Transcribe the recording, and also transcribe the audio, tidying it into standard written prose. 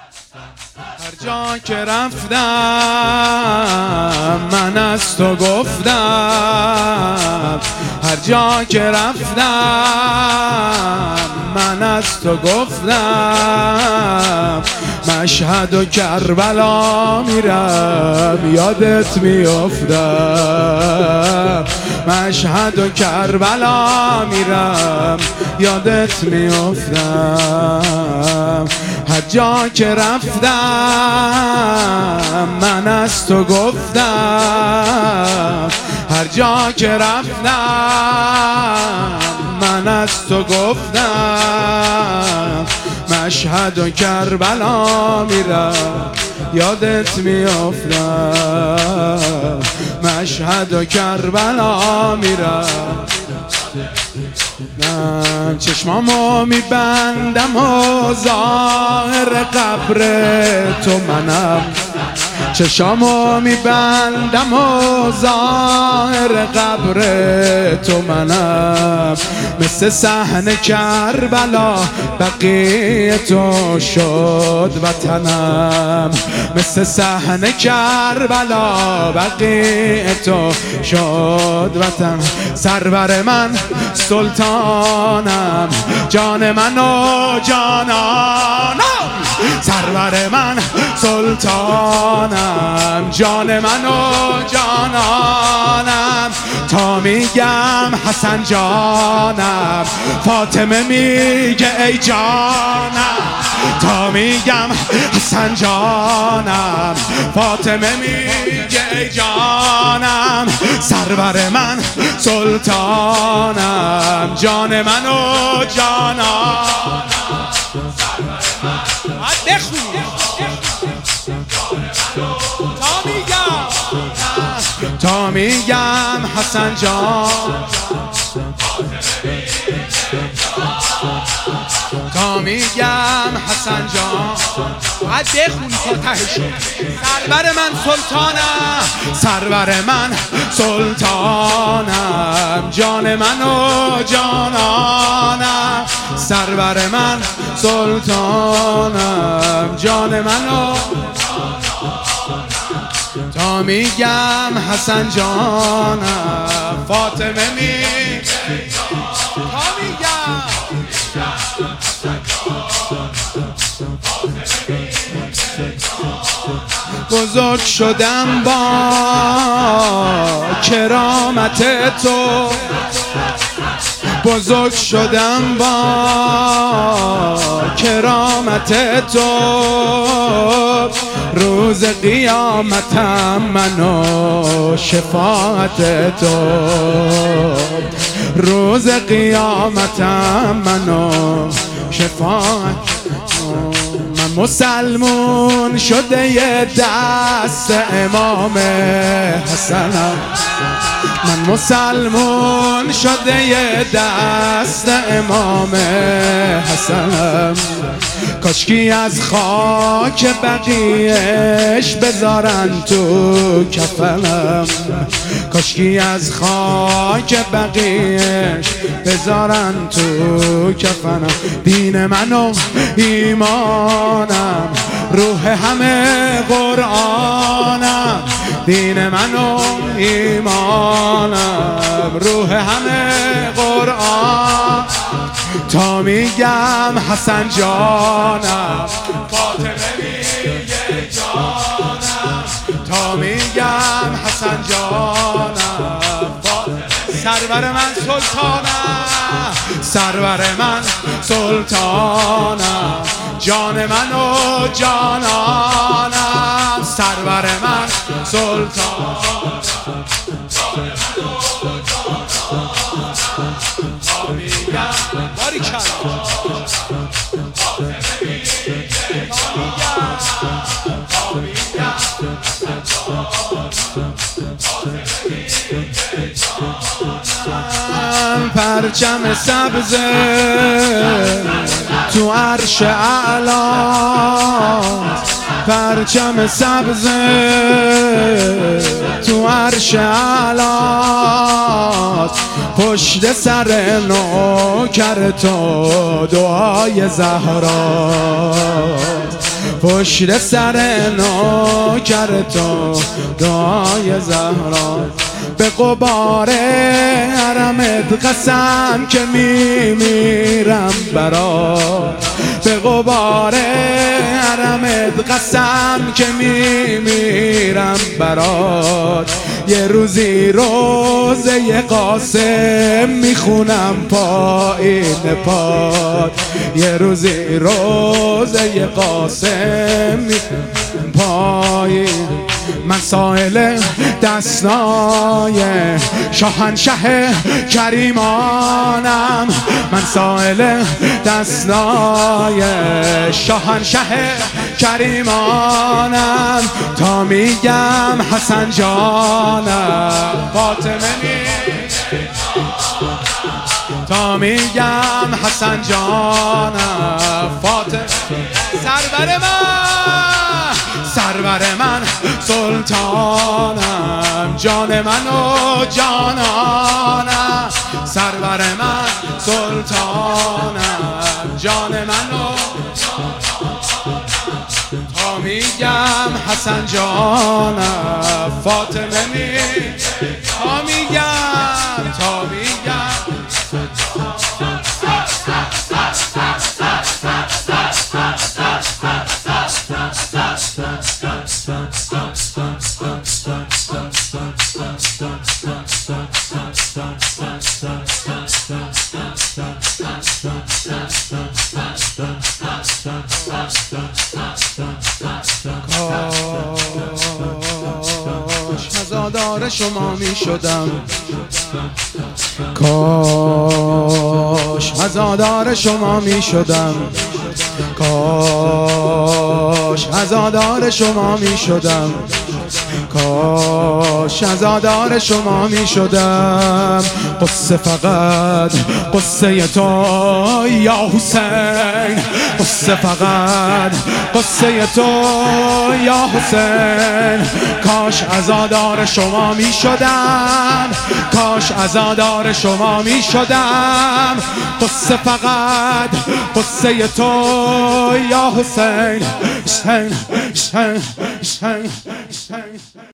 هر جا که رفتم من از تو گفتم، هر جا که رفتم من از تو گفتم. مشهد و کربلا میرم یادت میافتم، مشهد و کربلا میرم یادت میافتم. هر جا که رفتم من از تو گفتم، هر جا که رفتم من از تو گفتم. مشهد و کربلا میرم یادت میافتم، مشهد و کربلا میرم. من چشمامو میبندم و ظاهر قبر تو منم، چشمامو میبندم و ظاهر قبر تو منم. مثل صحن کربلا بقیه تو شد وطنم، مثل صحن کربلا بقیه تو شد وطن. سرور من سلطانم، جان من و جانانم، سرور من سلطانم، جان من و جانانم. تا میگم حسن جانم فاطمه میگه ای جانم، تا میگم حسن جانم فاطمه میگه ای جانم. سرور من سلطانم، جان من و جانانم. تا میگم حسن جان، تا میگم حسن جان. باید بخونی تا تهشو. سرور من سلطانم، سرور من سلطانم، جان من و جانانم. سرور من سلطانم، جان من و تا میگم حسن جانم فاطمه میگه تا میگم بزرگ شدم با کرامت تو، بزرگ شدم با کرامت تو. روز قیامتم من و شفاعت تو، روز قیامتم من و شفاعت. من مسلمون شده یه دست امام حسنم، من مسلمون شده یه دست امام حسنم. کاشکی از خاک بقیهش بذارن تو کفنم، کاشکی از خاک بقیهش بذارن تو کفنم. دین من و ایمانم روح همه قرآنم، دین من و ایمانم روح همه قرآن. تا میگم حسن جانم فاطمه میگه جانم، تا میگم حسن جانم فاطمه. سرور من سلطانم، سرور من سلطانم، جان من و جانانم. سرور من سلطانم، جان من و جانانم. تا میگم باری کلا پرچم سبز تو عرش اعلا، پرچم سبز تو عرش اعلا. پشت سر نوکر تو دعای زهرا، پشت سر نوکر تو دعای زهرا، به غبار حرمت قسم که میمیرم برات، به غبار حرمت قسم که میمیرم برات. یه روزی روزه قاسم میخونم پایین پات، یه روزی روزه قاسم میخونم پایین. من سائل دستای شاهنشه کریمانم، من سائل دستای شاهنشه کریمانم، تا میگم حسن جانم فاطمه تا میگم حسن جانم فاطمه. سرور من سلطانم، جان من و جانانم، سرور من سلطانم، جان من و تا میگم حسن جانم فاطمه تا میگم کاش عزادار شما می شدم، کاش عزادار شما می شدم، کاش عزادار شما می شدم، کاش عزادار شما می شدم. قصه فقط قصه تو یا حسین، قصه فقط قصه تو یا حسین. کاش عزادار شما می شدم، کاش عزادار شما می شدم. قصه فقط قصه تو یا حسین.